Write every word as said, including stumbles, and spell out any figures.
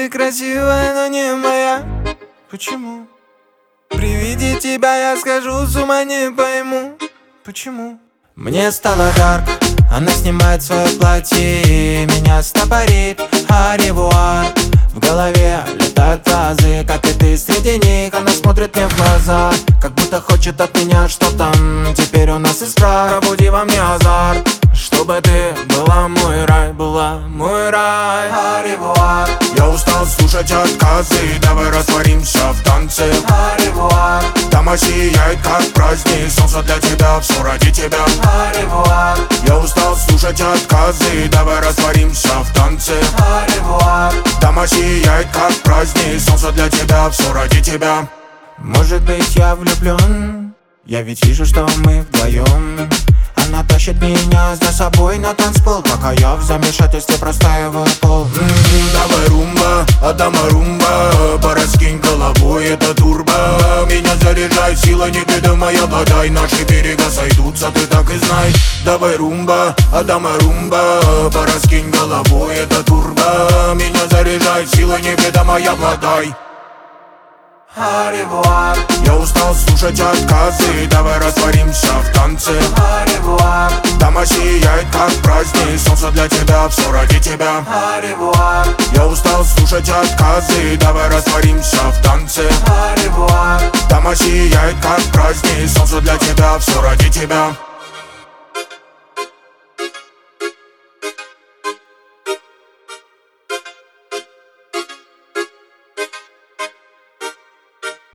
Ты красивая, но не моя. Почему? При виде тебя я схожу с ума, не пойму. Почему? Мне стало жарко, она снимает свое платье, меня стопорит, аревуар. В голове летают фразы, как и ты среди них. Она смотрит мне в глаза, как будто хочет от меня что-то. Теперь у нас искра, пробуди во мне азарт. Чтобы ты была мой рай, была мой рай. Аревуар. Я устал слушать отказы, давай растворимся в танце. Аревуар. Дама сияет как праздник, солнце для тебя, все ради тебя. Аревуар. Я устал слушать отказы, давай растворимся в танце. Аревуар. Дама сияет как праздник, солнце для тебя, все ради тебя. Может быть, я влюблен, я ведь вижу, что мы вдвоем. Она тащит меня за собой на танцпол, пока я в замешательстве простаиваю пол. М-м, давай румба, адама румба, пораскинь головой, это турбо. Меня заряжает сила неведомая, водай, наши берега сойдутся, ты так и знай. Давай румба, адама румба, пораскинь головой, это турбо. Меня заряжает сила неведомая, водай. Аревуар. Я устал слушать отказы, давай растворимся в танце. Аревуар. Дама сияет как праздник, солнце для тебя, все ради тебя. Аревуар. Я устал слушать отказы, давай растворимся в танце. Аревуар. Дама сияет как праздник, солнце для тебя, все ради тебя.